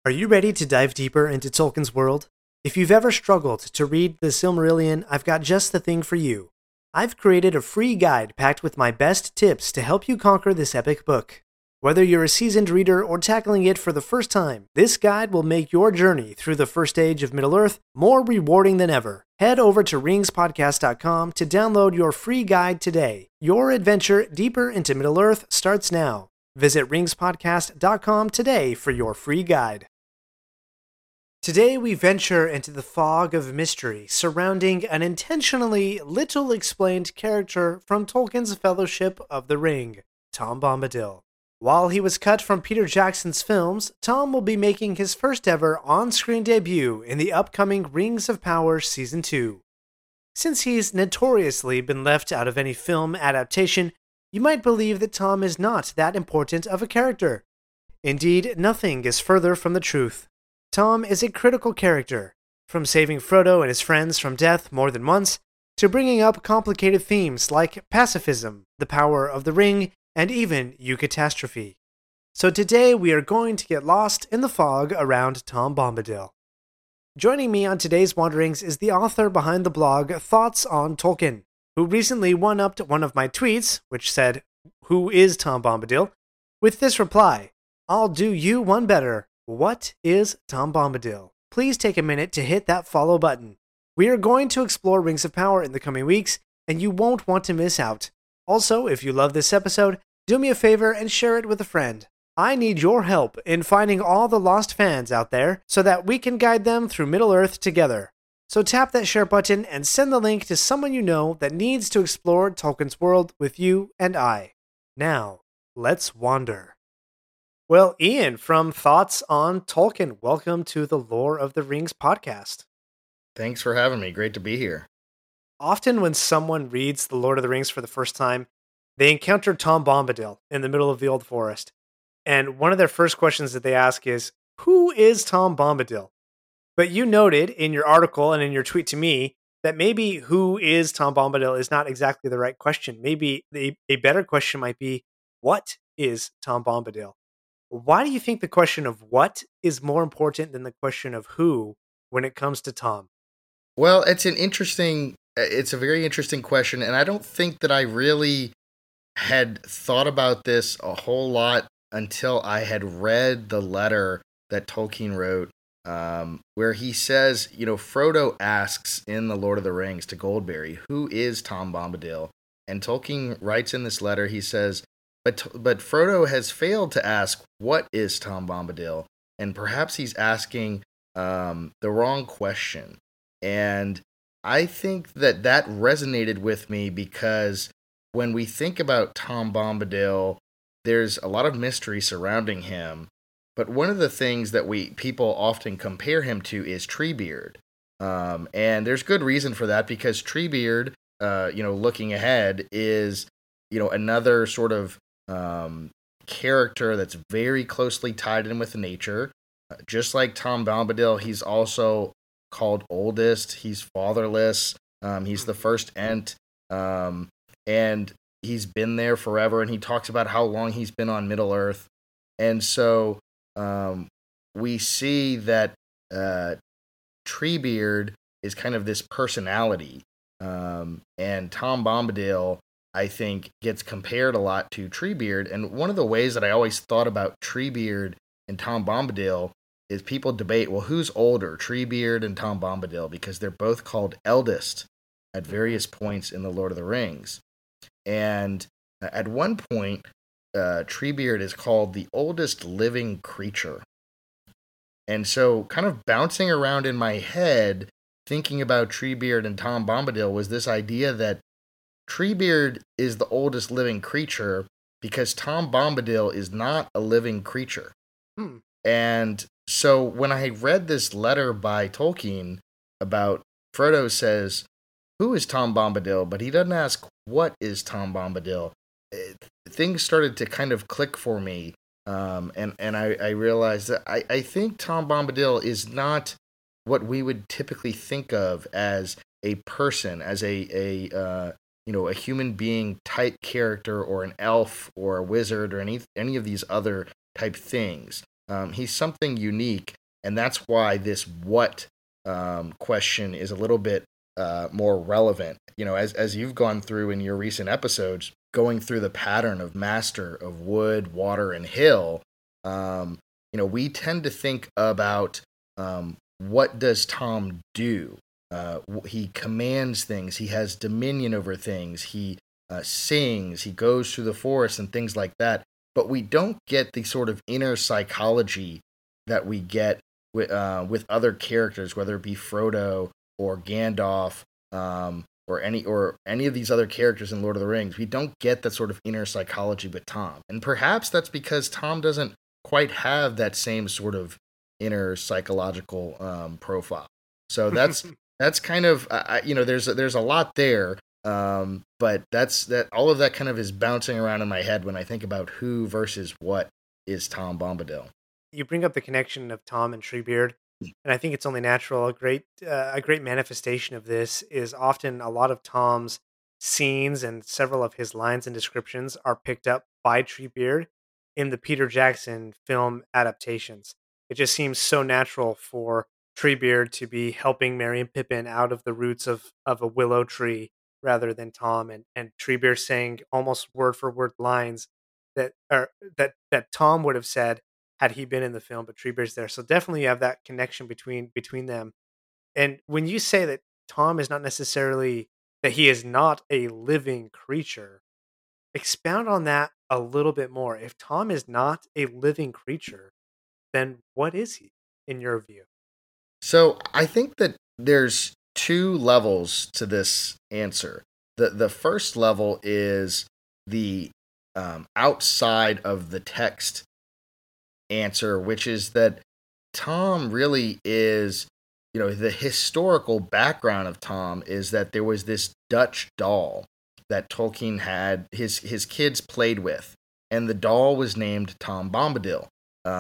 Are you ready to dive deeper into Tolkien's world? If you've ever struggled to read the Silmarillion, I've got just the thing for you. I've created a free guide packed with my best tips to help you conquer this epic book. Whether you're a seasoned reader or tackling it for the first time, this guide will make your journey through the first age of Middle-earth more rewarding than ever. Head over to ringspodcast.com to download your free guide today. Your adventure deeper into Middle-earth starts now. Visit ringspodcast.com today for your free guide. Today we venture into the fog of mystery surrounding an intentionally little explained character from Tolkien's Fellowship of the Ring, Tom Bombadil. While he was cut from Peter Jackson's films, Tom will be making his first ever on-screen debut in the upcoming Rings of Power Season 2. Since he's notoriously been left out of any film adaptation, you might believe that Tom is not that important of a character. Indeed, nothing is further from the truth. Tom is a critical character, from saving Frodo and his friends from death more than once, to bringing up complicated themes like pacifism, the power of the ring, and even eucatastrophe. So today we are going to get lost in the fog around Tom Bombadil. Joining me on today's wanderings is the author behind the blog Thoughts on Tolkien, who recently one-upped one of my tweets, which said, "Who is Tom Bombadil?" with this reply, "I'll do you one better. What is Tom Bombadil?" Please take a minute to hit that follow button. We are going to explore Rings of Power in the coming weeks, and you won't want to miss out. Also, if you love this episode, do me a favor and share it with a friend. I need your help in finding all the lost fans out there so that we can guide them through Middle-earth together. So tap that share button and send the link to someone you know that needs to explore Tolkien's world with you and I. Now, let's wander. Well, Ian from Thoughts on Tolkien, welcome to the Lore of the Rings podcast. Thanks for having me. Great to be here. Often when someone reads The Lord of the Rings for the first time, they encounter Tom Bombadil in the middle of the Old Forest. And one of their first questions that they ask is, who is Tom Bombadil? But you noted in your article and in your tweet to me that maybe who is Tom Bombadil is not exactly the right question. Maybe a better question might be, what is Tom Bombadil? Why do you think the question of what is more important than the question of who when it comes to Tom? Well, it's a very interesting question, and I don't think that I really had thought about this a whole lot until I had read the letter that Tolkien wrote, where he says, Frodo asks in The Lord of the Rings to Goldberry, who is Tom Bombadil? And Tolkien writes in this letter, he says, but Frodo has failed to ask, what is Tom Bombadil? And perhaps he's asking the wrong question. And I think that resonated with me because when we think about Tom Bombadil, there's a lot of mystery surrounding him. But one of the things that people often compare him to is Treebeard. And there's good reason for that because Treebeard, looking ahead, is, another sort of character that's very closely tied in with nature. Just like Tom Bombadil, he's also called oldest. He's fatherless. He's the first Ent. And he's been there forever, and he talks about how long he's been on Middle-earth. And so we see that Treebeard is kind of this personality. And Tom Bombadil, I think, gets compared a lot to Treebeard. And one of the ways that I always thought about Treebeard and Tom Bombadil is people debate, well, who's older, Treebeard and Tom Bombadil? Because they're both called eldest at various points in The Lord of the Rings. And at one point, Treebeard is called the oldest living creature. And so kind of bouncing around in my head, thinking about Treebeard and Tom Bombadil was this idea that Treebeard is the oldest living creature because Tom Bombadil is not a living creature. And so when I read this letter by Tolkien about Frodo says, who is Tom Bombadil? But he doesn't ask, what is Tom Bombadil? Things started to kind of click for me. And I realized that I think Tom Bombadil is not what we would typically think of as a person, as a human being type character or an elf or a wizard or any of these other type things. He's something unique, and that's why this what question is a little bit more relevant. As you've gone through in your recent episodes, going through the pattern of master of wood, water, and hill. We tend to think about what does Tom do. He commands things. He has dominion over things. He sings. He goes through the forest and things like that. But we don't get the sort of inner psychology that we get with other characters, whether it be Frodo or Gandalf, or any of these other characters in Lord of the Rings. We don't get that sort of inner psychology with Tom, and perhaps that's because Tom doesn't quite have that same sort of inner psychological profile. So that's kind of there's a lot there, but that's all of that kind of is bouncing around in my head when I think about who versus what is Tom Bombadil. You bring up the connection of Tom and Treebeard, and I think it's only natural. A great manifestation of this is often a lot of Tom's scenes and several of his lines and descriptions are picked up by Treebeard in the Peter Jackson film adaptations. It just seems so natural for Treebeard to be helping Merry and Pippin out of the roots of a willow tree rather than Tom, and Treebeard saying almost word for word lines that Tom would have said had he been in the film, but Treebeard's there. So definitely you have that connection between them. And when you say that Tom is not necessarily that he is not a living creature, expound on that a little bit more. If Tom is not a living creature, then what is he in your view? So I think that there's two levels to this answer. The first level is the outside of the text answer, which is that Tom really is, the historical background of Tom is that there was this Dutch doll that Tolkien had his kids played with, and the doll was named Tom Bombadil.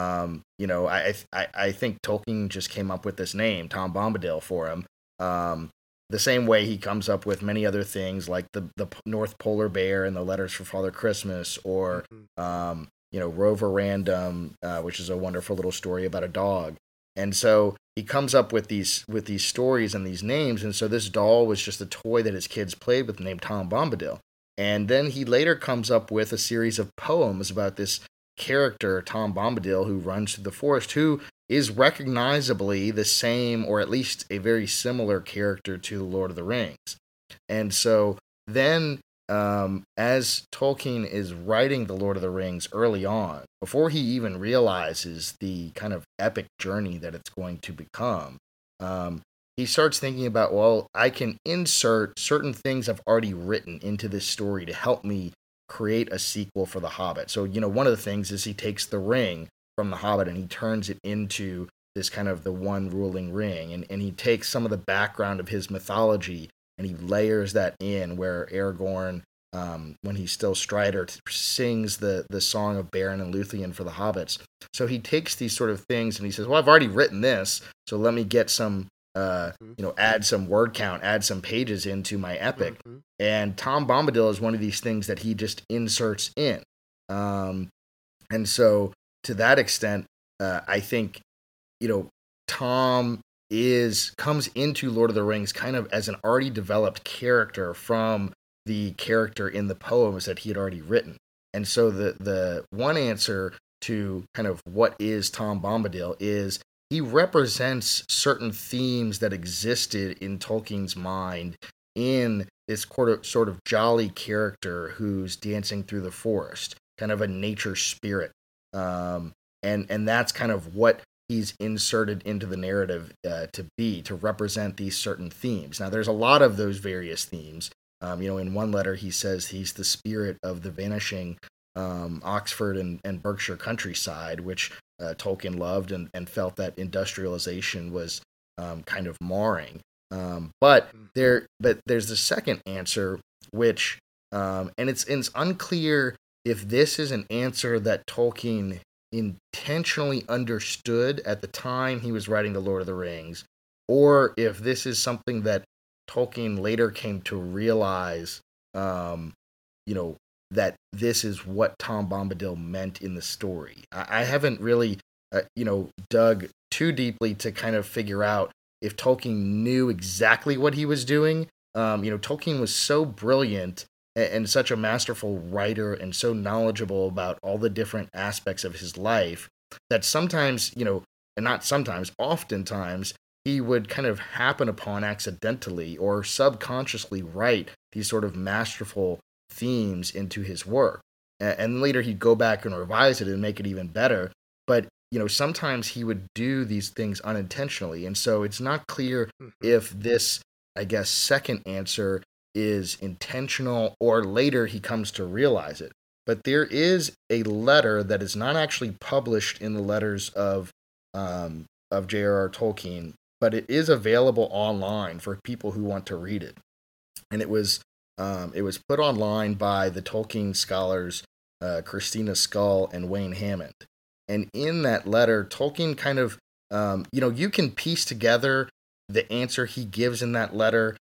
I think Tolkien just came up with this name, Tom Bombadil, for him. The same way he comes up with many other things like the North Polar Bear and the Letters for Father Christmas, or Rover Random, which is a wonderful little story about a dog. And so he comes up with these stories and these names, and so this doll was just a toy that his kids played with named Tom Bombadil. And then he later comes up with a series of poems about this character, Tom Bombadil, who runs through the forest, who is recognizably the same, or at least a very similar character to the Lord of the Rings. And so then, as Tolkien is writing the Lord of the Rings early on, before he even realizes the kind of epic journey that it's going to become, he starts thinking about, well, I can insert certain things I've already written into this story to help me create a sequel for The Hobbit. So, one of the things is he takes the ring from The Hobbit and he turns it into this kind of the one ruling ring. And he takes some of the background of his mythology and he layers that in, where Aragorn, when he's still Strider, sings the song of Beren and Luthien for the Hobbits. So he takes these sort of things and he says, well, I've already written this, so let me get some add some word count, add some pages into my epic. Mm-hmm. And Tom Bombadil is one of these things that he just inserts in. And so to that extent, I think, Tom comes into Lord of the Rings kind of as an already developed character from the character in the poems that he had already written. And so the one answer to kind of what is Tom Bombadil is he represents certain themes that existed in Tolkien's mind in this sort of jolly character who's dancing through the forest, kind of a nature spirit. And that's kind of what he's inserted into the narrative to represent these certain themes. Now, there's a lot of those various themes. In one letter, he says he's the spirit of the vanishing Oxford and Berkshire countryside, which Tolkien loved and felt that industrialization was kind of marring. But there's the second answer, which and it's unclear if this is an answer that Tolkien intentionally understood at the time he was writing The Lord of the Rings, or if this is something that Tolkien later came to realize, that this is what Tom Bombadil meant in the story. I haven't really dug too deeply to kind of figure out if Tolkien knew exactly what he was doing. Tolkien was so brilliant and such a masterful writer and so knowledgeable about all the different aspects of his life that sometimes, and not sometimes, oftentimes, he would kind of happen upon accidentally or subconsciously write these sort of masterful themes into his work. And later he'd go back and revise it and make it even better. But, sometimes he would do these things unintentionally. And so it's not clear if this, I guess, second answer is intentional or later he comes to realize it. But there is a letter that is not actually published in the letters of J.R.R. Tolkien, but it is available online for people who want to read it. And it was put online by the Tolkien scholars Christina Scull and Wayne Hammond. And in that letter, Tolkien kind of, you can piece together the answer he gives in that letter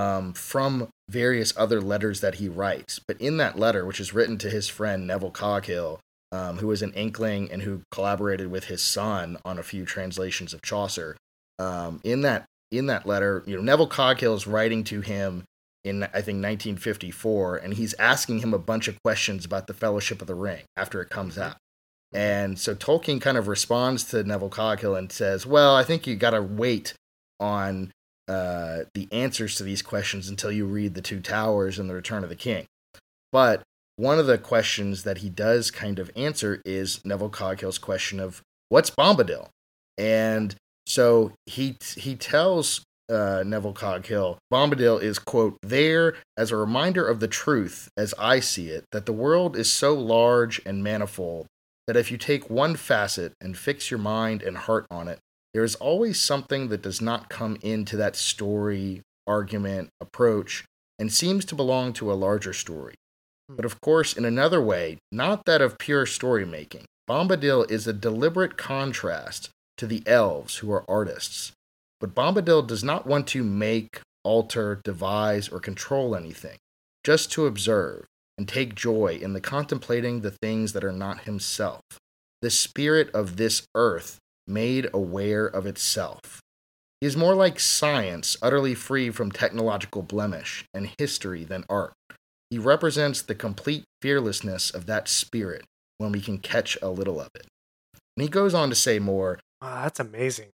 from various other letters that he writes. But in that letter, which is written to his friend Neville Coghill, who was an Inkling and who collaborated with his son on a few translations of Chaucer, in that letter, Neville Coghill is writing to him in, I think, 1954, and he's asking him a bunch of questions about the Fellowship of the Ring after it comes out. And so Tolkien kind of responds to Neville Coghill and says, well, I think you got to wait on the answers to these questions until you read The Two Towers and The Return of the King. But one of the questions that he does kind of answer is Neville Coghill's question of, what's Bombadil? And so he tells Neville Coghill, Bombadil is, quote, there as a reminder of the truth, as I see it, that the world is so large and manifold that if you take one facet and fix your mind and heart on it, there is always something that does not come into that story, argument, approach, and seems to belong to a larger story. But of course, in another way, not that of pure story making, Bombadil is a deliberate contrast to the elves who are artists. But Bombadil does not want to make, alter, devise, or control anything, just to observe and take joy in the contemplating the things that are not himself, the spirit of this earth made aware of itself. He is more like science, utterly free from technological blemish and history than art. He represents the complete fearlessness of that spirit when we can catch a little of it. And he goes on to say more. Wow, that's amazing.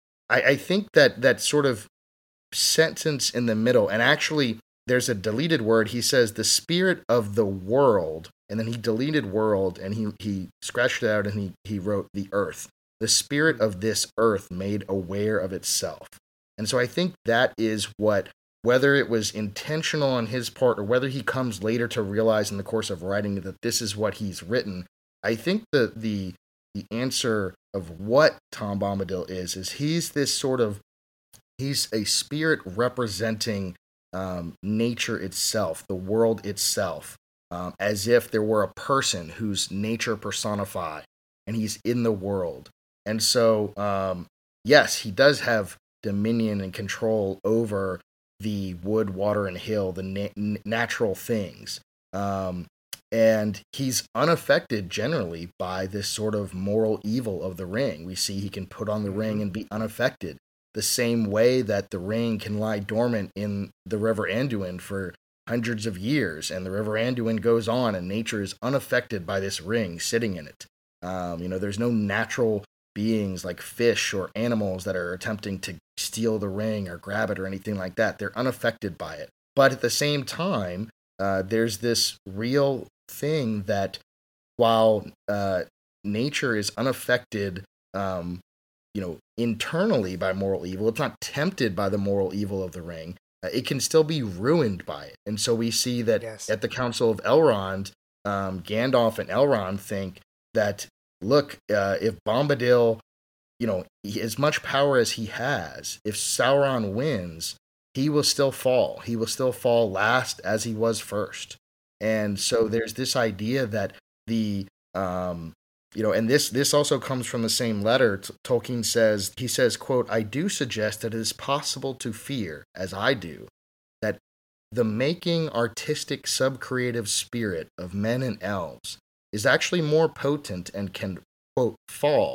I think that sort of sentence in the middle, and actually there's a deleted word. He says the spirit of the world, and then he deleted world, and he scratched it out, and he wrote the earth. The spirit of this earth made aware of itself. And so I think that is what, whether it was intentional on his part or whether he comes later to realize in the course of writing that this is what he's written, I think the answer of what Tom Bombadil is he's a spirit representing nature itself, the world itself, as if there were a person whose nature personified, and he's in the world. And so, yes, he does have dominion and control over the wood, water, and hill, the natural things. And he's unaffected generally by this sort of moral evil of the ring. We see he can put on the ring and be unaffected, the same way that the ring can lie dormant in the River Anduin for hundreds of years, and the River Anduin goes on, and nature is unaffected by this ring sitting in it. There's no natural beings like fish or animals that are attempting to steal the ring or grab it or anything like that. They're unaffected by it. But at the same time, there's this real thing that while nature is unaffected, internally by moral evil, it's not tempted by the moral evil of the ring. It can still be ruined by it. And so we see that at the Council of Elrond, Gandalf and Elrond think that, look, if Bombadil, as much power as he has, if Sauron wins, he will still fall. He will still fall last as he was first. And so there's this idea that and this also comes from the same letter. Tolkien says, quote, I do suggest that it is possible to fear, as I do, that the making artistic subcreative spirit of men and elves is actually more potent and can, quote, fall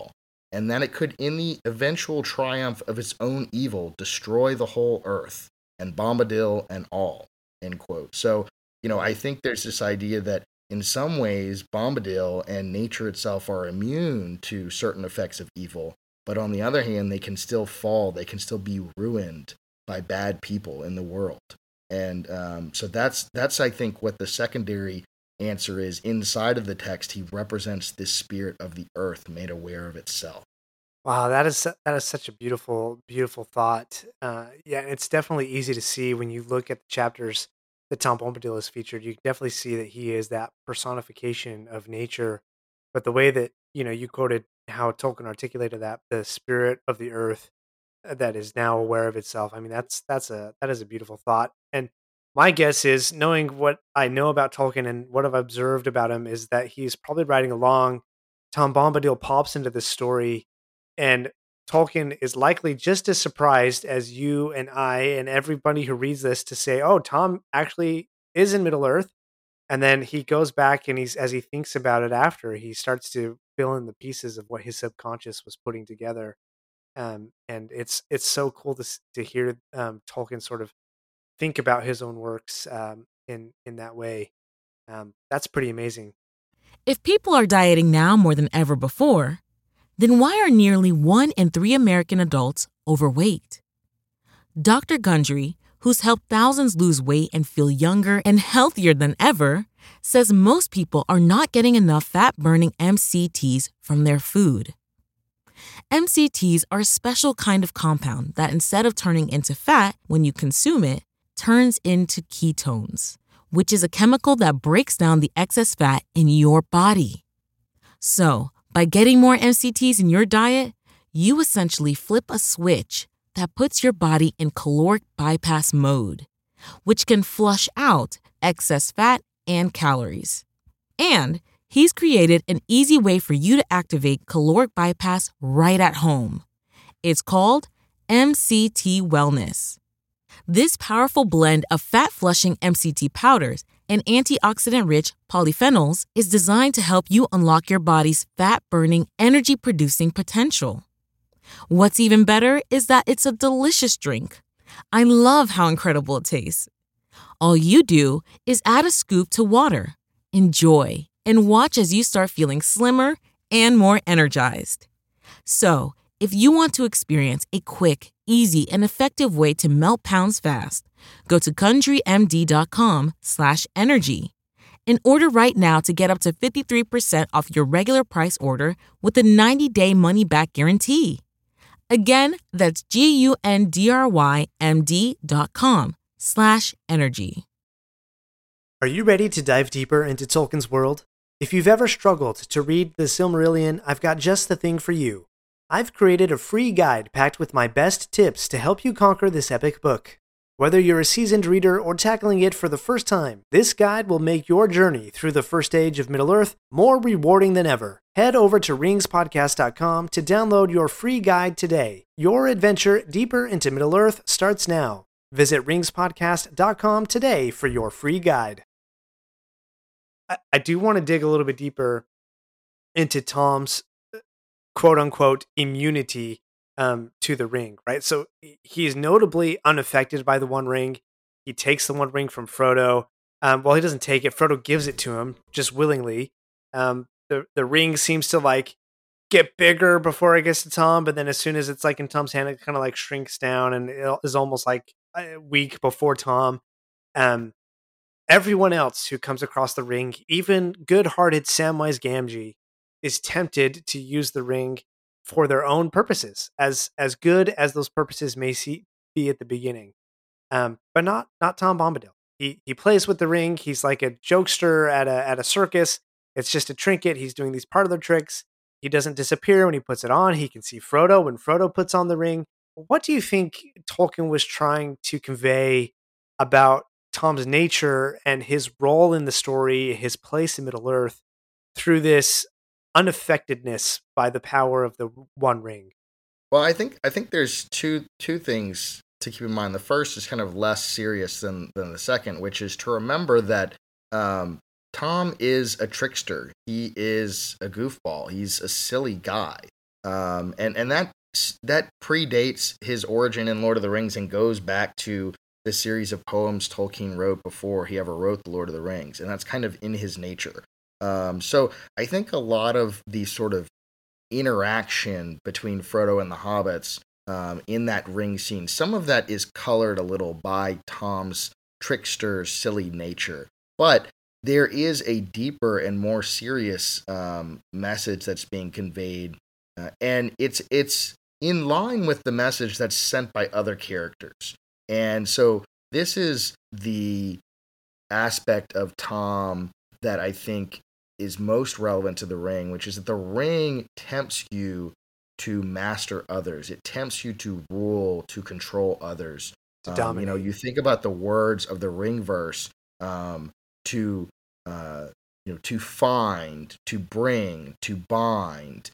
and that it could, in the eventual triumph of its own evil, destroy the whole earth, and Bombadil and all, end quote. So, I think there's this idea that in some ways, Bombadil and nature itself are immune to certain effects of evil, but on the other hand, they can still fall, they can still be ruined by bad people in the world. And so that's I think what the secondary answer is. Inside of the text, he represents this spirit of the earth made aware of itself. Wow, that is such a beautiful thought. Yeah, it's definitely easy to see when you look at the chapters that Tom Bombadil is featured. You can definitely see that he is that personification of nature. But the way that you quoted how Tolkien articulated that the spirit of the earth that is now aware of itself. I mean, that is a beautiful thought. And my guess is, knowing what I know about Tolkien and what I've observed about him, is that he's probably writing along. Tom Bombadil pops into this story, and Tolkien is likely just as surprised as you and I and everybody who reads this to say, "Oh, Tom actually is in Middle Earth." And then he goes back and as he thinks about it after, he starts to fill in the pieces of what his subconscious was putting together. And it's so cool to hear Tolkien sort of think about his own works in that way. That's pretty amazing. If people are dieting now more than ever before, then why are nearly 1 in 3 American adults overweight? Dr. Gundry, who's helped thousands lose weight and feel younger and healthier than ever, says most people are not getting enough fat-burning MCTs from their food. MCTs are a special kind of compound that, instead of turning into fat when you consume it, turns into ketones, which is a chemical that breaks down the excess fat in your body. So, by getting more MCTs in your diet, you essentially flip a switch that puts your body in caloric bypass mode, which can flush out excess fat and calories. And he's created an easy way for you to activate caloric bypass right at home. It's called MCT Wellness. This powerful blend of fat-flushing MCT powders and antioxidant-rich polyphenols is designed to help you unlock your body's fat-burning, energy-producing potential. What's even better is that it's a delicious drink. I love how incredible it tastes. All you do is add a scoop to water, enjoy, and watch as you start feeling slimmer and more energized. So, if you want to experience a quick, easy, and effective way to melt pounds fast, go to KundryMD.com/energy and order right now to get up to 53% off your regular price order with a 90-day money-back guarantee. Again, that's GUNDRYMD.com/energy. Are you ready to dive deeper into Tolkien's world? If you've ever struggled to read the Silmarillion, I've got just the thing for you. I've created a free guide packed with my best tips to help you conquer this epic book. Whether you're a seasoned reader or tackling it for the first time, this guide will make your journey through the first age of Middle-earth more rewarding than ever. Head over to ringspodcast.com to download your free guide today. Your adventure deeper into Middle-earth starts now. Visit ringspodcast.com today for your free guide. I do want to dig a little bit deeper into Tom's quote-unquote immunity to the ring, right? So he's notably unaffected by the One Ring. He takes the One Ring from Frodo. Well, he doesn't take it. Frodo gives it to him just willingly. The ring seems to get bigger before it gets to Tom, but then as soon as it's in Tom's hand, it kind of shrinks down and it is almost weak before Tom. Everyone else who comes across the ring, even good-hearted Samwise Gamgee, is tempted to use the ring for their own purposes, as good as those purposes may be at the beginning. But not Tom Bombadil. He plays with the ring. He's like a jokester at a circus. It's just a trinket. He's doing these parlor tricks. He doesn't disappear when he puts it on. He can see Frodo when Frodo puts on the ring. What do you think Tolkien was trying to convey about Tom's nature and his role in the story, his place in Middle-earth, through this unaffectedness by the power of the One Ring? Well, I think there's two things to keep in mind. The first is kind of less serious than the second, which is to remember that Tom is a trickster. He is a goofball. He's a silly guy. And that predates his origin in Lord of the Rings and goes back to the series of poems Tolkien wrote before he ever wrote the Lord of the Rings, and that's kind of in his nature. So I think a lot of the sort of interaction between Frodo and the hobbits in that ring scene, some of that is colored a little by Tom's trickster, silly nature, but there is a deeper and more serious message that's being conveyed, and it's in line with the message that's sent by other characters. And so this is the aspect of Tom that I think is most relevant to the ring, which is that the ring tempts you to master others. It tempts you to rule, to control others. To dominate. You think about the words of the ring verse, to to find, to bring, to bind.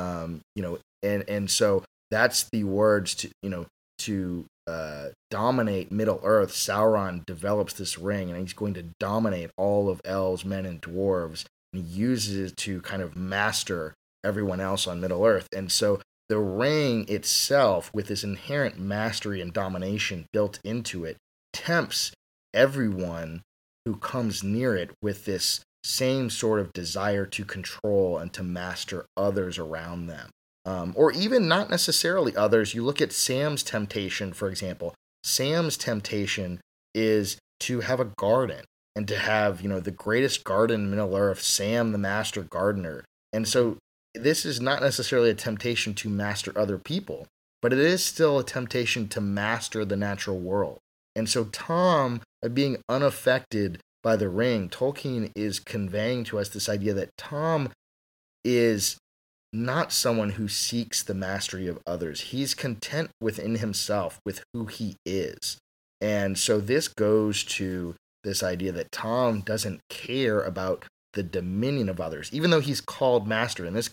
And so that's the words to dominate Middle Earth. Sauron develops this ring, and he's going to dominate all of elves, men, and dwarves. And he uses it to kind of master everyone else on Middle Earth. And so the ring itself, with this inherent mastery and domination built into it, tempts everyone who comes near it with this same sort of desire to control and to master others around them. Or even not necessarily others. You look at Sam's temptation, for example. Sam's temptation is to have a garden and to have, the greatest garden in Middle Earth, Sam the master gardener. And so this is not necessarily a temptation to master other people, but it is still a temptation to master the natural world. And so Tom, being unaffected by the ring, Tolkien is conveying to us this idea that Tom is not someone who seeks the mastery of others. He's content within himself with who he is. And so this goes to this idea that Tom doesn't care about the dominion of others, even though he's called master. And this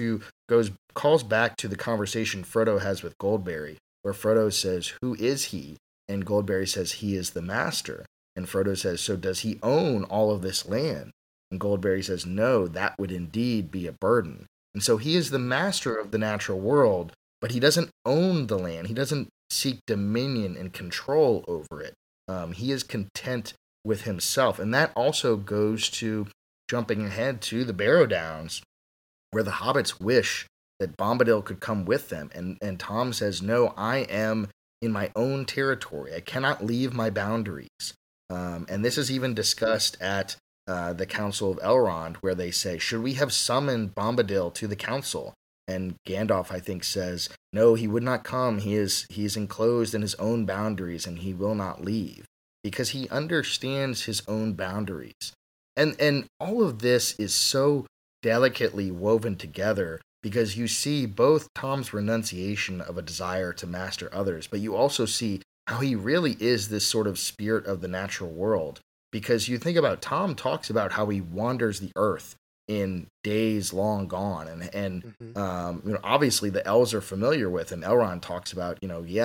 calls back to the conversation Frodo has with Goldberry, where Frodo says, "Who is he?" And Goldberry says, "He is the master." And Frodo says, "So does he own all of this land?" And Goldberry says, "No, that would indeed be a burden." And so he is the master of the natural world, but he doesn't own the land. He doesn't seek dominion and control over it. He is content with himself. And that also goes to, jumping ahead to the Barrow Downs, where the hobbits wish that Bombadil could come with them. And Tom says, "No, I am in my own territory. I cannot leave my boundaries." And this is even discussed at the Council of Elrond, where they say, "Should we have summoned Bombadil to the council?" And Gandalf, I think, says, "No, he would not come. He is enclosed in his own boundaries, and he will not leave," because he understands his own boundaries. And all of this is so delicately woven together, because you see both Tom's renunciation of a desire to master others, but you also see how he really is this sort of spirit of the natural world. Because you think about, Tom talks about how he wanders the earth in days long gone, and obviously the elves are familiar with him. Elrond talks about,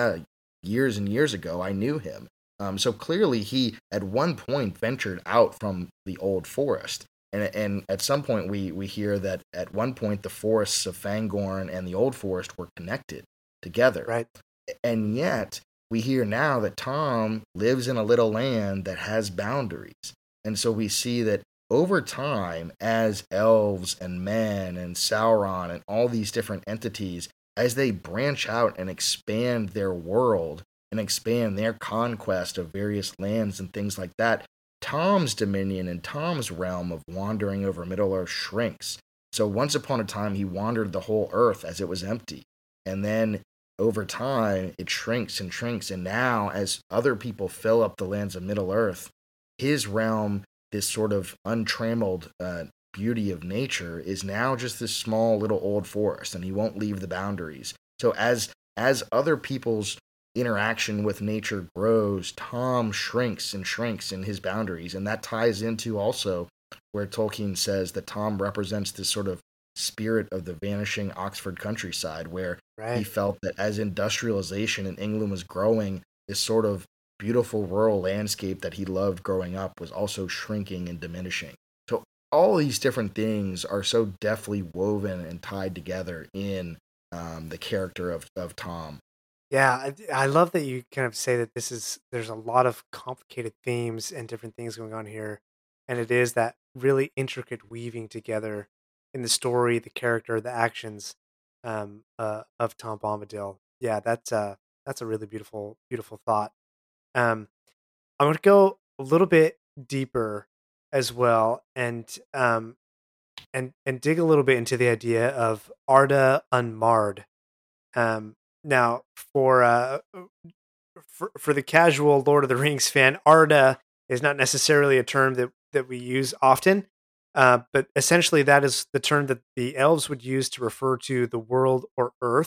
years and years ago I knew him. So clearly he at one point ventured out from the old forest, and at some point we hear that at one point the forests of Fangorn and the old forest were connected together. Right. And yet we hear now that Tom lives in a little land that has boundaries. And so we see that over time, as elves and men and Sauron and all these different entities, as they branch out and expand their world and expand their conquest of various lands and things like that, Tom's dominion and Tom's realm of wandering over Middle-earth shrinks. So once upon a time, he wandered the whole earth as it was empty. And then over time, it shrinks and shrinks. And now, as other people fill up the lands of Middle-earth, his realm, this sort of untrammeled beauty of nature, is now just this small little old forest, and he won't leave the boundaries. So as other people's interaction with nature grows, Tom shrinks and shrinks in his boundaries. And that ties into also where Tolkien says that Tom represents this sort of spirit of the vanishing Oxford countryside, where he felt that as industrialization in England was growing, this sort of beautiful rural landscape that he loved growing up was also shrinking and diminishing. So all these different things are so deftly woven and tied together in the character of Tom. Yeah, I love that you kind of say that there's a lot of complicated themes and different things going on here, and it is that really intricate weaving together in the story, the character, the actions of Tom Bombadil. Yeah, that's a really beautiful thought. Um, I'm gonna go a little bit deeper as well, and dig a little bit into the idea of Arda Unmarred. Um, now, for the casual Lord of the Rings fan, Arda is not necessarily a term that we use often, but essentially that is the term that the elves would use to refer to the world or Earth.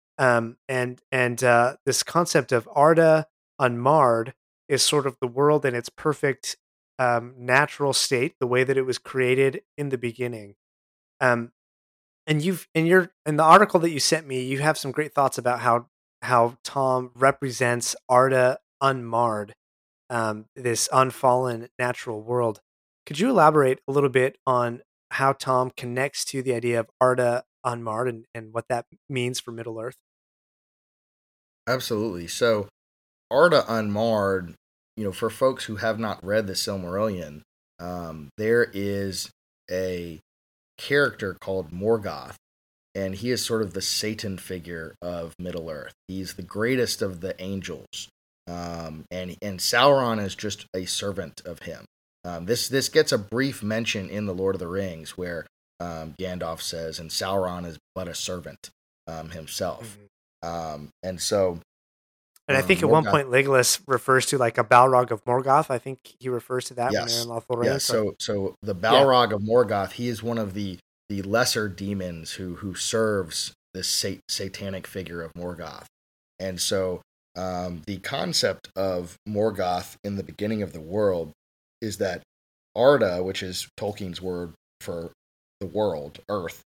And this concept of Arda Unmarred is sort of the world in its perfect natural state, the way that it was created in the beginning. Um, and in the article that you sent me, you have some great thoughts about how Tom represents Arda Unmarred, this unfallen natural world. Could you elaborate a little bit on how Tom connects to the idea of Arda Unmarred and what that means for Middle Earth? Absolutely. So Arda Unmarred, for folks who have not read the Silmarillion, there is a character called Morgoth, and he is sort of the Satan figure of Middle Earth. He's the greatest of the angels, and Sauron is just a servant of him. This gets a brief mention in the Lord of the Rings, where Gandalf says, "And Sauron is but a servant himself." And so And I think at one Morgoth, point Legolas refers to like a Balrog of Morgoth. I think he refers to that when they're in yes, Lothlorien. yes. So the Yeah. Balrog of Morgoth, he is one of the lesser demons who serves this satanic figure of Morgoth. And so the concept of Morgoth in the beginning of the world is that Arda, which is Tolkien's word for the world, Earth,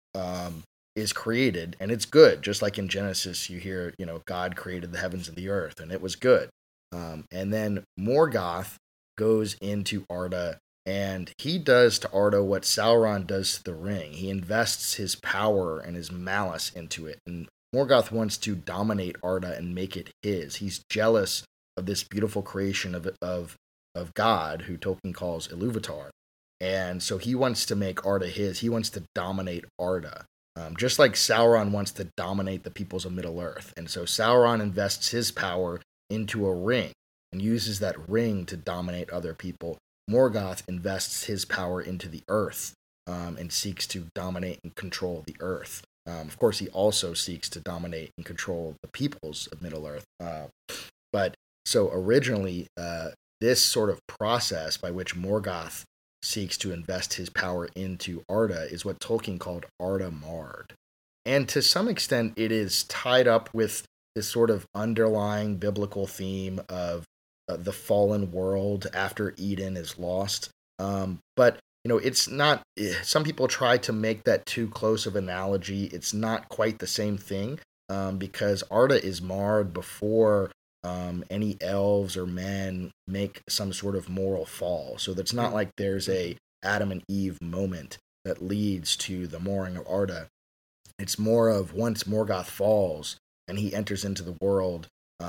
is created, and it's good. Just like in Genesis, you hear, God created the heavens and the earth, and it was good. And then Morgoth goes into Arda, and he does to Arda what Sauron does to the ring. He invests his power and his malice into it, and Morgoth wants to dominate Arda and make it his. He's jealous of this beautiful creation of God, who Tolkien calls Iluvatar. And so he wants to make Arda his. He wants to dominate Arda. Just like Sauron wants to dominate the peoples of Middle Earth. And so Sauron invests his power into a ring and uses that ring to dominate other people. Morgoth invests his power into the earth, and seeks to dominate and control the earth. Of course, he also seeks to dominate and control the peoples of Middle Earth. But so originally, this sort of process by which Morgoth seeks to invest his power into Arda is what Tolkien called Arda Marred. And to some extent, it is tied up with this sort of underlying biblical theme of the fallen world after Eden is lost. But, it's not, some people try to make that too close of analogy. It's not quite the same thing, because Arda is marred before any elves or men make some sort of moral fall. So that's not like there's a Adam and Eve moment that leads to the marring of Arda. It's more of once Morgoth falls and he enters into the world,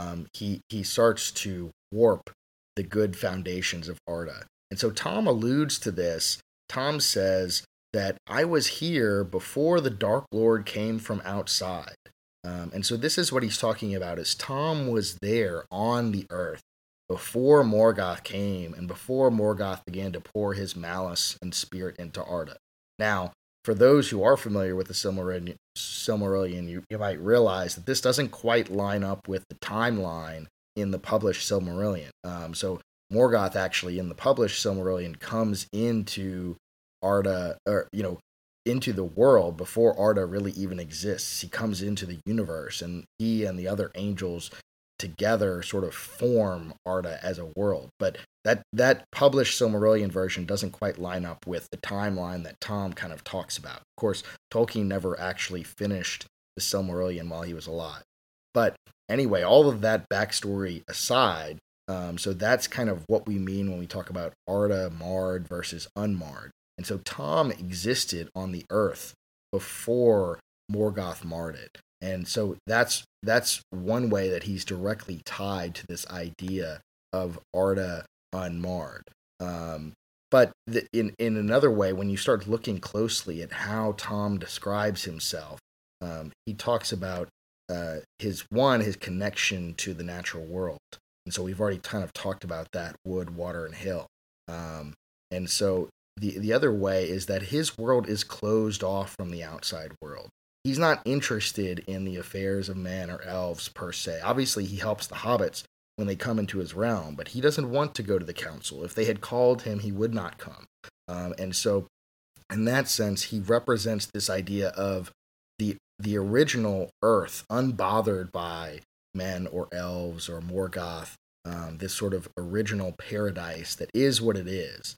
he starts to warp the good foundations of Arda. And so Tom alludes to this. Tom says that I was here before the Dark Lord came from outside. And so this is what he's talking about, is Tom was there on the earth before Morgoth came and before Morgoth began to pour his malice and spirit into Arda. Now, for those who are familiar with the Silmarillion, you might realize that this doesn't quite line up with the timeline in the published Silmarillion. So Morgoth actually in the published Silmarillion comes into Arda, or into the world before Arda really even exists. He comes into the universe, and he and the other angels together sort of form Arda as a world. But that published Silmarillion version doesn't quite line up with the timeline that Tom kind of talks about. Of course, Tolkien never actually finished the Silmarillion while he was alive. But anyway, all of that backstory aside, so that's kind of what we mean when we talk about Arda marred versus unmarred. And so Tom existed on the earth before Morgoth marred it. And so that's one way that he's directly tied to this idea of Arda unmarred. But in another way, when you start looking closely at how Tom describes himself, he talks about his connection to the natural world. And so we've already kind of talked about that: wood, water, and hill. And so the other way is that his world is closed off from the outside world. He's not interested in the affairs of men or elves per se. Obviously, he helps the hobbits when they come into his realm, but he doesn't want to go to the council. If they had called him, he would not come. And so, in that sense, he represents this idea of the original Earth, unbothered by men or elves or Morgoth, this sort of original paradise that is what it is.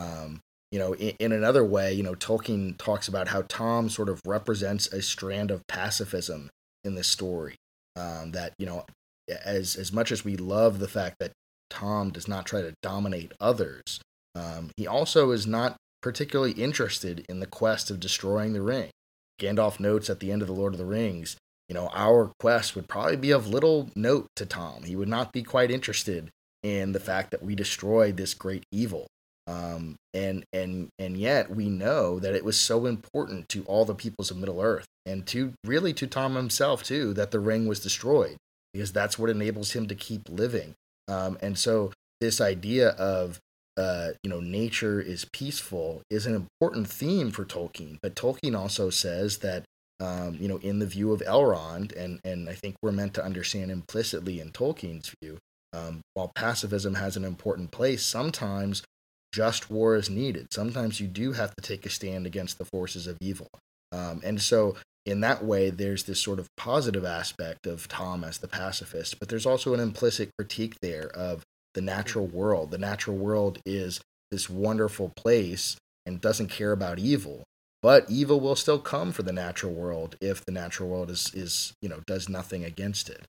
In another way, Tolkien talks about how Tom sort of represents a strand of pacifism in this story. That, as much as we love the fact that Tom does not try to dominate others, he also is not particularly interested in the quest of destroying the ring. Gandalf notes at the end of The Lord of the Rings, our quest would probably be of little note to Tom. He would not be quite interested in the fact that we destroyed this great evil. And yet we know that it was so important to all the peoples of Middle-earth, and to Tom himself too, that the ring was destroyed, because that's what enables him to keep living. And so this idea of nature is peaceful is an important theme for Tolkien. But Tolkien also says that in the view of Elrond, and I think we're meant to understand implicitly in Tolkien's view, while pacifism has an important place, sometimes just war is needed. Sometimes you do have to take a stand against the forces of evil. And so in that way, there's this sort of positive aspect of Tom as the pacifist, but there's also an implicit critique there of the natural world. The natural world is this wonderful place and doesn't care about evil, but evil will still come for the natural world if the natural world is does nothing against it.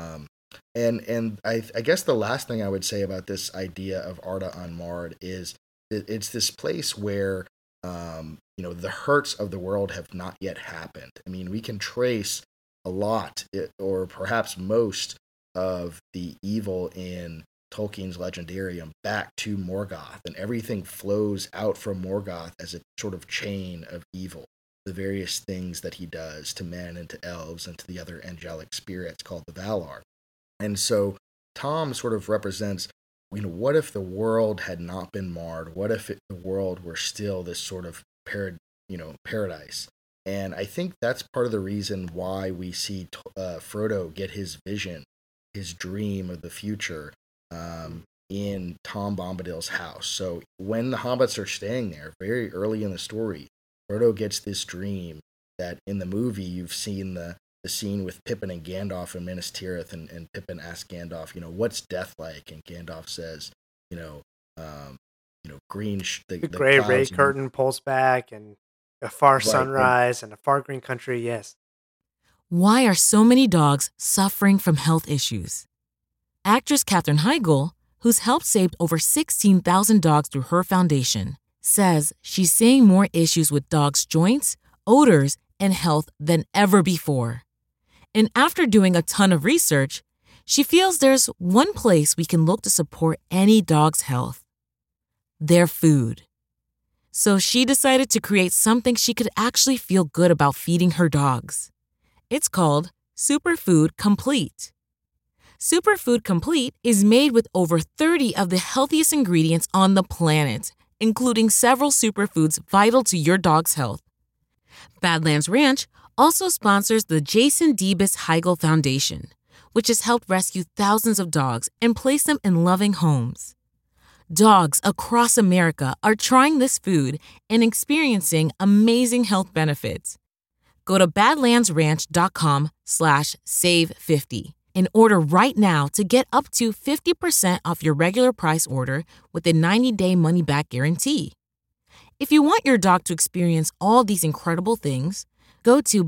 And I guess the last thing I would say about this idea of Arda unmarred is it's this place where the hurts of the world have not yet happened. I mean, we can trace a lot, or perhaps most, of the evil in Tolkien's Legendarium back to Morgoth, and everything flows out from Morgoth as a sort of chain of evil. The various things that he does to men and to elves and to the other angelic spirits called the Valar. And so Tom sort of represents, what if the world had not been marred? What if the world were still this sort of paradise? And I think that's part of the reason why we see Frodo get his vision, his dream of the future, in Tom Bombadil's house. So when the hobbits are staying there, very early in the story, Frodo gets this dream that in the movie you've seen the scene with Pippin and Gandalf in Minas Tirith, and Pippin asks Gandalf, what's death like? And Gandalf says, green. The gray ray curtain pulls back, and a far Right, sunrise and a far green country. Yes. Why are so many dogs suffering from health issues? Actress Katherine Heigl, who's helped save over 16,000 dogs through her foundation, says she's seeing more issues with dogs' joints, odors, and health than ever before. And after doing a ton of research, she feels there's one place we can look to support any dog's health: their food. So she decided to create something she could actually feel good about feeding her dogs. It's called Superfood Complete. Superfood Complete is made with over 30 of the healthiest ingredients on the planet, including several superfoods vital to your dog's health. Badlands Ranch also sponsors the Jason Debus Heigl Foundation, which has helped rescue thousands of dogs and place them in loving homes. Dogs across America are trying this food and experiencing amazing health benefits. Go to badlandsranch.com/save50 and order right now to get up to 50% off your regular price order with a 90-day money-back guarantee. If you want your dog to experience all these incredible things, go to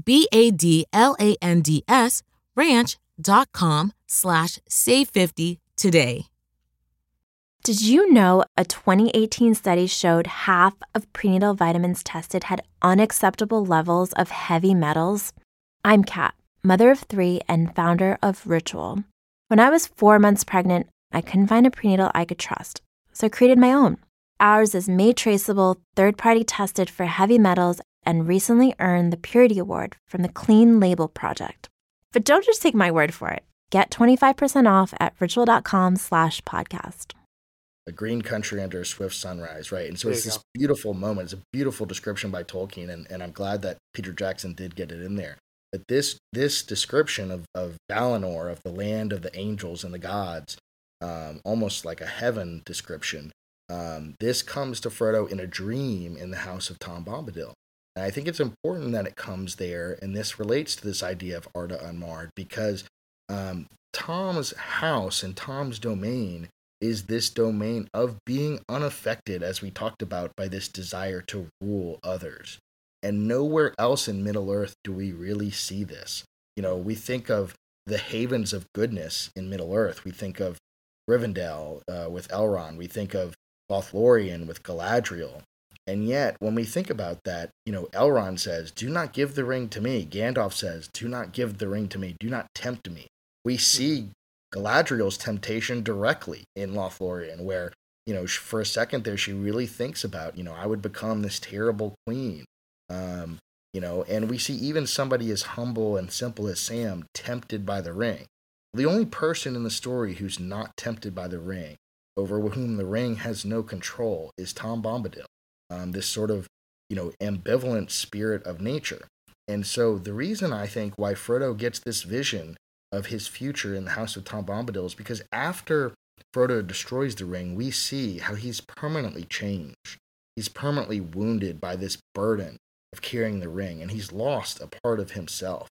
badlandsranch.com/save50 today. Did you know a 2018 study showed half of prenatal vitamins tested had unacceptable levels of heavy metals? I'm Kat, mother of 3 and founder of Ritual. When I was 4 months pregnant, I couldn't find a prenatal I could trust, so I created my own. Ours is made traceable, third-party tested for heavy metals, and recently earned the Purity Award from the Clean Label Project. But don't just take my word for it. Get 25% off at ritual.com/podcast. A green country under a swift sunrise, right? And so it's this go. beautiful moment. It's a beautiful description by Tolkien, and I'm glad that Peter Jackson did get it in there. But this description of Valinor, of the land of the angels and the gods, almost like a heaven description, this comes to Frodo in a dream in the house of Tom Bombadil. And I think it's important that it comes there, and this relates to this idea of Arda Unmarred, because Tom's house and Tom's domain is this domain of being unaffected, as we talked about, by this desire to rule others. And nowhere else in Middle-earth do we really see this. You know, we think of the havens of goodness in Middle-earth. We think of Rivendell with Elrond. We think of Lothlorien with Galadriel. And yet, when we think about that, you know, Elrond says, "Do not give the ring to me." Gandalf says, "Do not give the ring to me. Do not tempt me." We see Galadriel's temptation directly in Lothlorien, where, you know, for a second there, she really thinks about, you know, I would become this terrible queen. You know, and we see even somebody as humble and simple as Sam tempted by the ring. The only person in the story who's not tempted by the ring, over whom the ring has no control, is Tom Bombadil. This sort of, you know, ambivalent spirit of nature. And so the reason I think why Frodo gets this vision of his future in the house of Tom Bombadil is because after Frodo destroys the ring, we see how he's permanently changed. He's permanently wounded by this burden of carrying the ring, and he's lost a part of himself.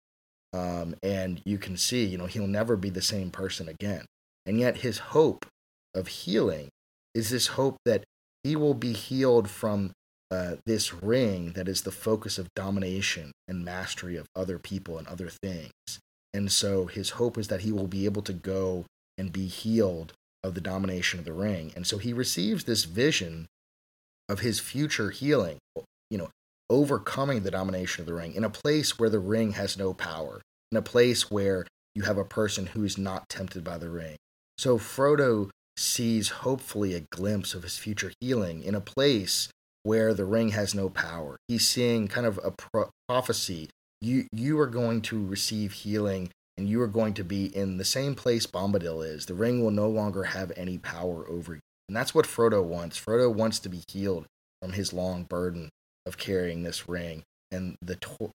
And you can see, you know, he'll never be the same person again. And yet his hope of healing is this hope that he will be healed from this ring that is the focus of domination and mastery of other people and other things. And so his hope is that he will be able to go and be healed of the domination of the ring. And so he receives this vision of his future healing, you know, overcoming the domination of the ring in a place where the ring has no power, in a place where you have a person who is not tempted by the ring. So Frodo sees hopefully a glimpse of his future healing in a place where the ring has no power. He's seeing kind of a prophecy. You are going to receive healing, and you are going to be in the same place Bombadil is. The ring will no longer have any power over you. And that's what Frodo wants. Frodo wants to be healed from his long burden of carrying this ring and the toll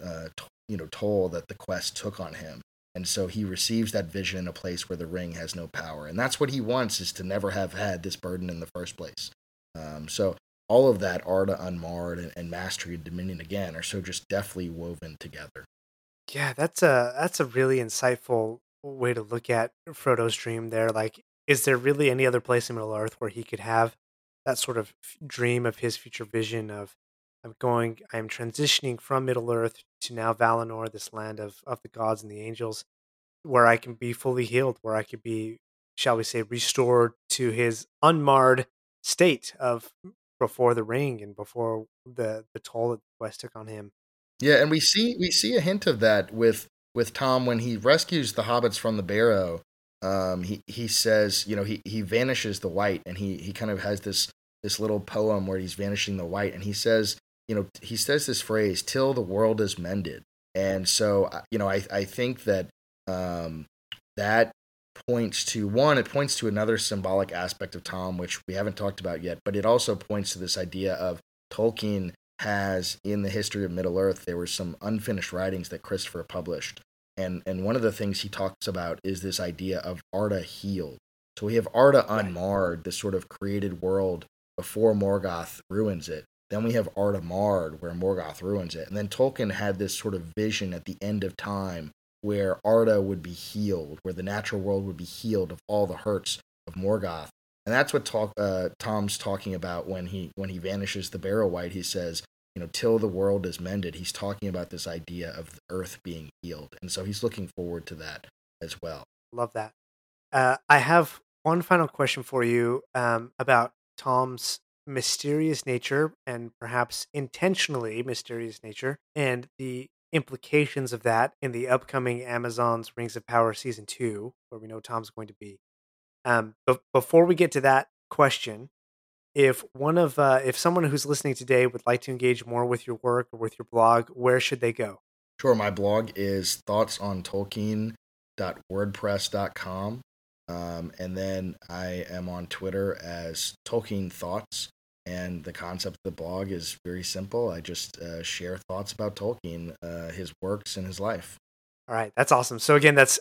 that the quest took on him. And so he receives that vision in a place where the ring has no power. And that's what he wants, is to never have had this burden in the first place. So all of that, Arda Unmarred and Mastery and Dominion again, are so just deftly woven together. Yeah, that's a really insightful way to look at Frodo's dream there. Like, is there really any other place in Middle Earth where he could have that sort of dream of his future vision of I'm transitioning from Middle Earth to now Valinor, this land of the gods and the angels, where I can be fully healed, where I could be, shall we say, restored to his unmarred state of before the ring and before the toll that the quest took on him. Yeah, and we see a hint of that with Tom when he rescues the hobbits from the Barrow. He says, you know, he vanishes the white, and he kind of has this little poem where he's vanishing the white, and he says, you know, he says this phrase, "Till the world is mended." And so, you know, I think that that points to it points to another symbolic aspect of Tom, which we haven't talked about yet, but it also points to this idea of Tolkien has, in the history of Middle Earth, there were some unfinished writings that Christopher published. And one of the things he talks about is this idea of Arda healed. So we have Arda Unmarred, this sort of created world before Morgoth ruins it. Then we have Arda Marred, where Morgoth ruins it. And then Tolkien had this sort of vision at the end of time where Arda would be healed, where the natural world would be healed of all the hurts of Morgoth. And that's what Tom's talking about when he vanishes the Barrow White. He says, you know, till the world is mended. He's talking about this idea of the earth being healed. And so he's looking forward to that as well. Love that. I have one final question for you about Tom's mysterious nature and perhaps intentionally mysterious nature and the implications of that in the upcoming Amazon's Rings of Power season 2, where we know Tom's going to be. But before we get to that question, if someone who's listening today would like to engage more with your work or with your blog, where should they go? Sure, my blog is thoughtsontolkien.wordpress.com. And then I am on Twitter as Tolkien Thoughts. And the concept of the blog is very simple. I just share thoughts about Tolkien, his works, and his life. All right, that's awesome. So again, that's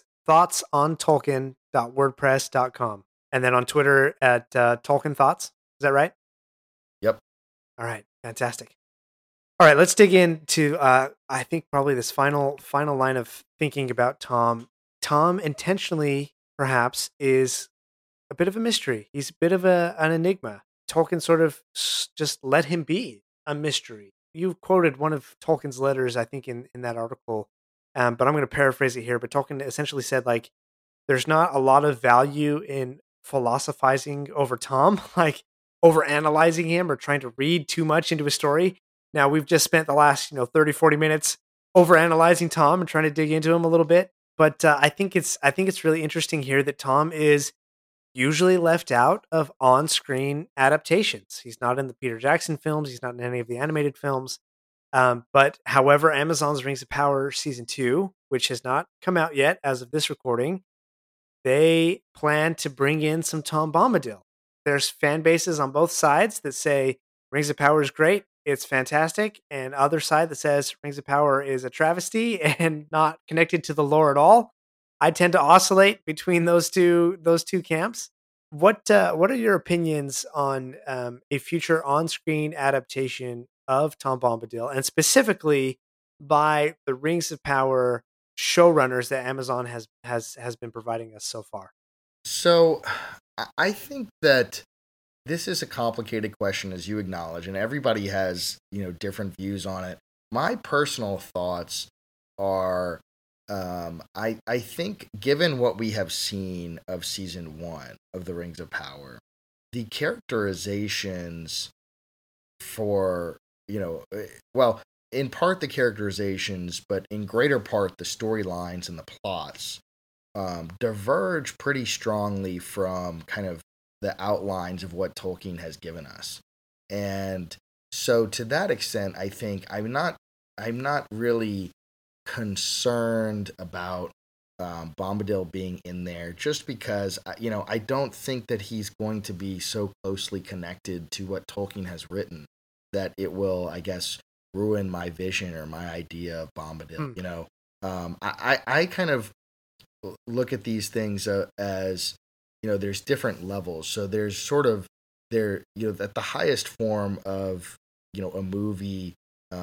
thoughtsontolkien.wordpress.com. And then on Twitter at Tolkien Thoughts. Is that right? Yep. All right, fantastic. All right, let's dig into I think probably this final line of thinking about Tom. Tom intentionally, perhaps, is a bit of a mystery. He's a bit of an enigma. Tolkien sort of just let him be a mystery. You quoted one of Tolkien's letters, I think, in that article, but I'm going to paraphrase it here. But Tolkien essentially said, like, there's not a lot of value in philosophizing over Tom, like over analyzing him or trying to read too much into a story. Now, we've just spent the last 30, 40 minutes over analyzing Tom and trying to dig into him a little bit. But I think it's really interesting here that Tom is usually left out of on-screen adaptations. He's not in the Peter Jackson films. He's not in any of the animated films. But however, Amazon's Rings of Power season 2, which has not come out yet as of this recording, they plan to bring in some Tom Bombadil. There's fan bases on both sides that say Rings of Power is great, it's fantastic, and other side that says Rings of Power is a travesty and not connected to the lore at all. I tend to oscillate between those two camps. What are your opinions on a future on-screen adaptation of Tom Bombadil, and specifically by the Rings of Power showrunners that Amazon has been providing us so far? So I think that this is a complicated question, as you acknowledge, and everybody has, different views on it. My personal thoughts are, I think given what we have seen of season 1 of The Rings of Power, the characterizations for, well, in part the characterizations, but in greater part the storylines and the plots diverge pretty strongly from kind of the outlines of what Tolkien has given us. And so to that extent, I think I'm not really concerned about Bombadil being in there, just because I don't think that he's going to be so closely connected to what Tolkien has written that it will, I guess, ruin my vision or my idea of Bombadil. I kind of look at these things as, there's different levels. So there's sort of at the highest form of, a movie,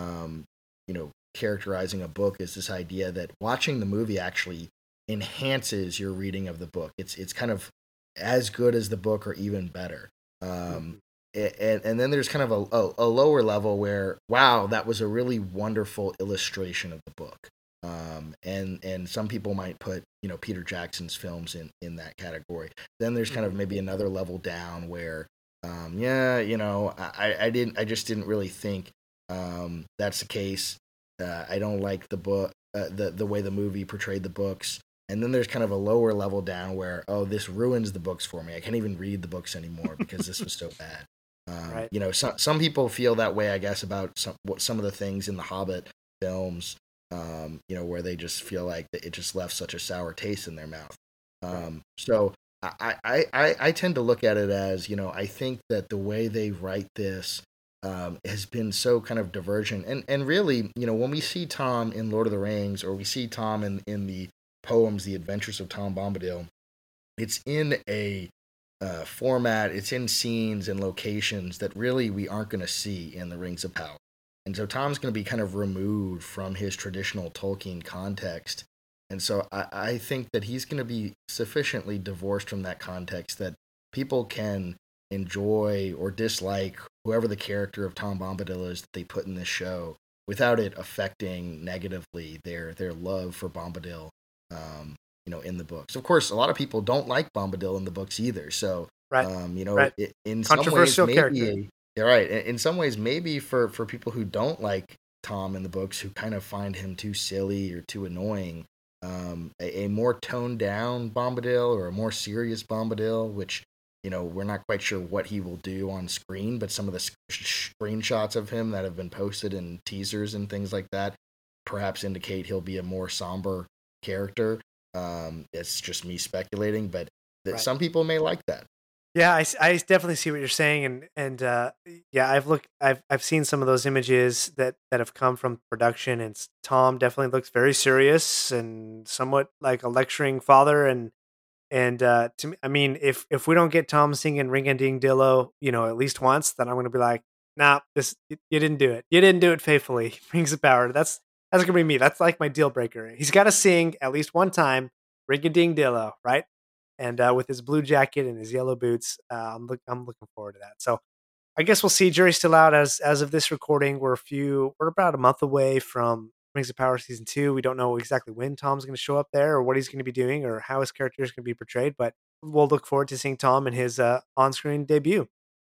characterizing a book is this idea that watching the movie actually enhances your reading of the book. It's kind of as good as the book or even better. And then there's kind of a lower level where, wow, that was a really wonderful illustration of the book. And some people might put, Peter Jackson's films in that category. Then there's kind of maybe another level down where, I just didn't really think that's the case. I don't like the book, the way the movie portrayed the books. And then there's kind of a lower level down where, oh, this ruins the books for me. I can't even read the books anymore because this was so bad. Right. Some people feel that way, I guess, about some of the things in the Hobbit films, where they just feel like that it just left such a sour taste in their mouth. So I tend to look at it as, I think that the way they write this has been so kind of divergent. And really, when we see Tom in Lord of the Rings, or we see Tom in the poems, The Adventures of Tom Bombadil, it's in a format, it's in scenes and locations that really we aren't going to see in the Rings of Power. And so Tom's going to be kind of removed from his traditional Tolkien context. And so I think that he's going to be sufficiently divorced from that context that people can enjoy or dislike whoever the character of Tom Bombadil is that they put in this show without it affecting negatively their love for Bombadil in the books. Of course, a lot of people don't like Bombadil in the books either. So, Right. right. In some ways, Controversial maybe character. you're right. In some ways, maybe for people who don't like Tom in the books, who kind of find him too silly or too annoying, a more toned down Bombadil or a more serious Bombadil, which we're not quite sure what he will do on screen, but some of the screenshots of him that have been posted in teasers and things like that perhaps indicate he'll be a more somber character. It's just me speculating, but some people may like that. Yeah, I definitely see what you're saying, and yeah, I've seen some of those images that have come from production, and Tom definitely looks very serious and somewhat like a lecturing father, and to me, I mean, if we don't get Tom singing "Ring a Ding Dillo," at least once, then I'm going to be like, nah, you didn't do it. You didn't do it faithfully. Rings of Power. That's gonna be me. That's like my deal breaker. He's got to sing at least one time "Ring a Ding Dillo," right? And with his blue jacket and his yellow boots, I'm looking forward to that. So I guess we'll see. Jury's still out as of this recording. We're about a month away from Rings of Power season 2. We don't know exactly when Tom's going to show up there, or what he's going to be doing, or how his character is going to be portrayed. But we'll look forward to seeing Tom in his on-screen debut.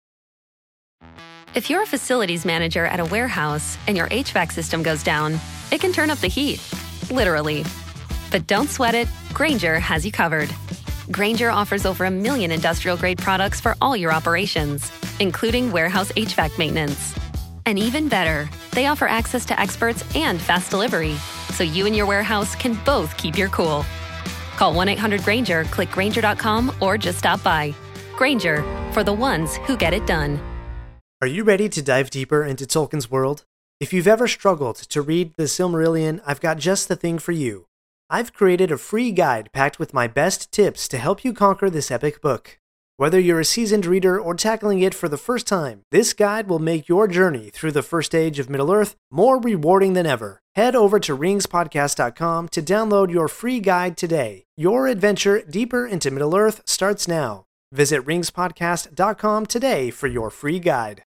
If you're a facilities manager at a warehouse and your HVAC system goes down, it can turn up the heat, literally. But don't sweat it. Grainger has you covered. Grainger offers over 1 million industrial-grade products for all your operations, including warehouse HVAC maintenance. And even better, they offer access to experts and fast delivery, so you and your warehouse can both keep your cool. Call 1-800-GRAINGER, click Grainger.com, or just stop by. Grainger, for the ones who get it done. Are you ready to dive deeper into Tolkien's world? If you've ever struggled to read the Silmarillion, I've got just the thing for you. I've created a free guide packed with my best tips to help you conquer this epic book. Whether you're a seasoned reader or tackling it for the first time, this guide will make your journey through the first age of Middle-earth more rewarding than ever. Head over to ringspodcast.com to download your free guide today. Your adventure deeper into Middle-earth starts now. Visit ringspodcast.com today for your free guide.